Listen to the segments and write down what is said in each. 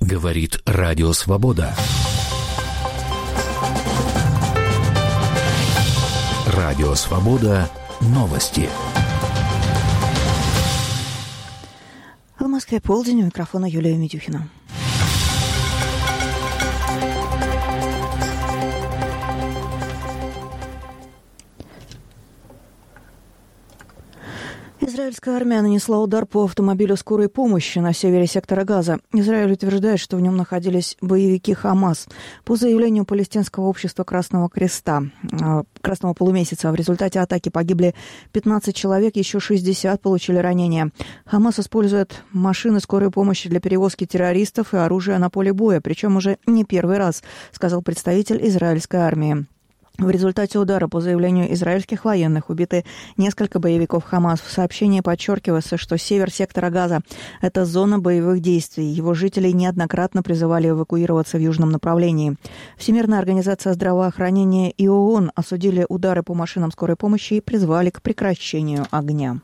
Говорит Радио Свобода. Радио Свобода. Новости. В Москве полдень, у микрофона Юлия Медюхина. Израильская армия нанесла удар по автомобилю скорой помощи на севере сектора Газа. Израиль утверждает, что в нем находились боевики Хамас. По заявлению палестинского общества Красного Креста, Красного полумесяца, в результате атаки погибли 15 человек, еще 60 получили ранения. Хамас использует машины скорой помощи для перевозки террористов и оружия на поле боя, причем уже не первый раз, сказал представитель израильской армии. В результате удара, по заявлению израильских военных, убиты несколько боевиков Хамас. В сообщении подчеркивается, что север сектора Газа – это зона боевых действий. Его жителей неоднократно призывали эвакуироваться в южном направлении. Всемирная организация здравоохранения и ООН осудили удары по машинам скорой помощи и призвали к прекращению огня.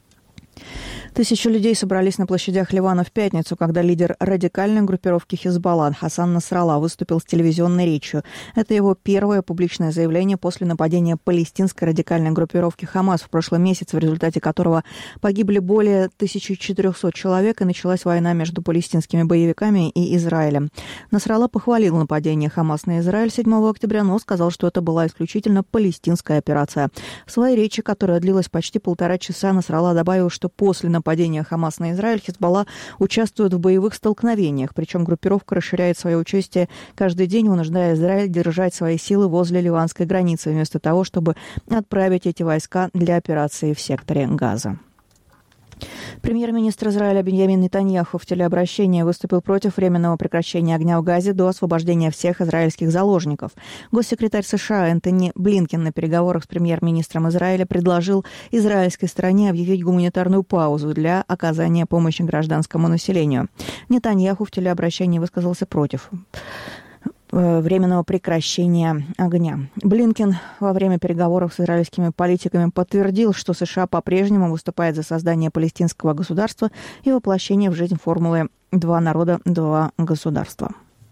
Тысячи людей собрались на площадях Ливана в пятницу, когда лидер радикальной группировки Хизбалла Хасан Насралла выступил с телевизионной речью. Это его первое публичное заявление после нападения палестинской радикальной группировки Хамас в прошлом месяце, в результате которого погибли более 1400 человек, и началась война между палестинскими боевиками и Израилем. Насралла похвалил нападение Хамас на Израиль 7 октября, но сказал, что это была исключительно палестинская операция. В своей речи, которая длилась почти 1,5 часа, Насралла добавил, что после нападения Хамас на Израиль Хизбалла участвует в боевых столкновениях, причем группировка расширяет свое участие каждый день, вынуждая Израиль держать свои силы возле ливанской границы, вместо того, чтобы отправить эти войска для операции в секторе Газа. Премьер-министр Израиля Биньямин Нетаньяху в телеобращении выступил против временного прекращения огня в Газе до освобождения всех израильских заложников. Госсекретарь США Энтони Блинкен на переговорах с премьер-министром Израиля предложил израильской стороне объявить гуманитарную паузу для оказания помощи гражданскому населению. Нетаньяху в телеобращении высказался против временного прекращения огня. Блинкен во время переговоров с израильскими политиками подтвердил, что США по-прежнему выступает за создание палестинского государства и воплощение в жизнь формулы «два народа, два государства».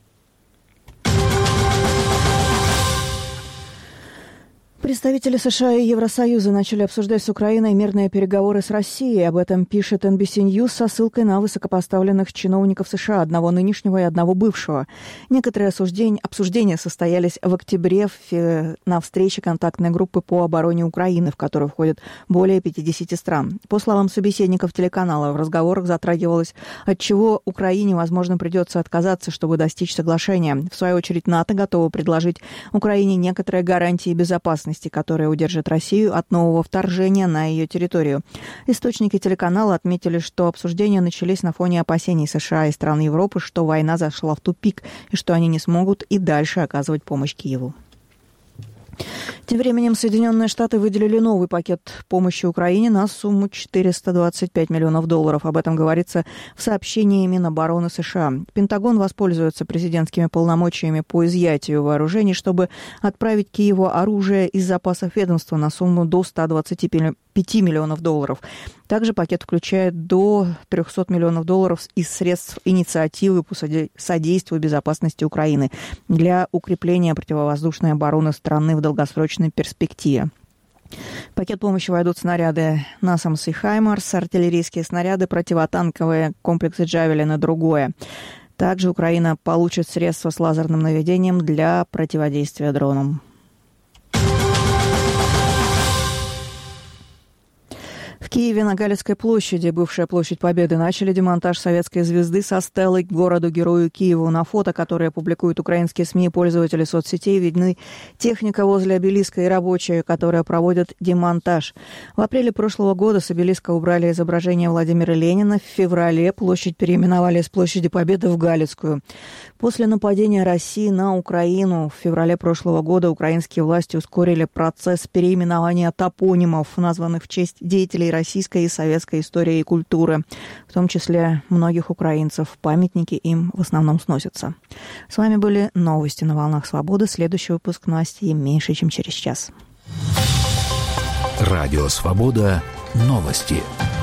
Представители США и Евросоюза начали обсуждать с Украиной мирные переговоры с Россией. Об этом пишет NBC News со ссылкой на высокопоставленных чиновников США, одного нынешнего и одного бывшего. Некоторые обсуждения состоялись в октябре на встрече контактной группы по обороне Украины, в которую входят более 50 стран. По словам собеседников телеканала, в разговорах затрагивалось, от чего Украине, возможно, придется отказаться, чтобы достичь соглашения. В свою очередь, НАТО готово предложить Украине некоторые гарантии безопасности, которые удержат Россию от нового вторжения на ее территорию. Источники телеканала отметили, что обсуждения начались на фоне опасений США и стран Европы, что война зашла в тупик и что они не смогут и дальше оказывать помощь Киеву. Тем временем Соединенные Штаты выделили новый пакет помощи Украине на сумму $425 миллионов. Об этом говорится в сообщении Минобороны США. Пентагон воспользуется президентскими полномочиями по изъятию вооружений, чтобы отправить Киеву оружие из запасов ведомства на сумму до $125 миллионов. Также пакет включает до $300 миллионов из средств инициативы по содействию безопасности Украины для укрепления противовоздушной обороны страны в долгосрочной перспективе. В пакет помощи войдут снаряды «Насамс» и «Хаймарс», артиллерийские снаряды, противотанковые комплексы «Джавелин» и другое. Также Украина получит средства с лазерным наведением для противодействия дронам. В Киеве на Галицкой площади, бывшая площадь Победы, начали демонтаж советской звезды со стелой к городу-герою Киеву. На фото, которые публикуют украинские СМИ и пользователи соцсетей, видны техника возле обелиска и рабочие, которые проводят демонтаж. В апреле прошлого года с обелиска убрали изображение Владимира Ленина. В феврале площадь переименовали с площади Победы в Галицкую. После нападения России на Украину в феврале прошлого года украинские власти ускорили процесс переименования топонимов, названных в честь деятелей российской и советской истории и культуры. В том числе многих украинцев. Памятники им в основном сносятся. С вами были новости на «Волнах Свободы». Следующий выпуск новостей меньше, чем через час. Радио «Свобода». Новости.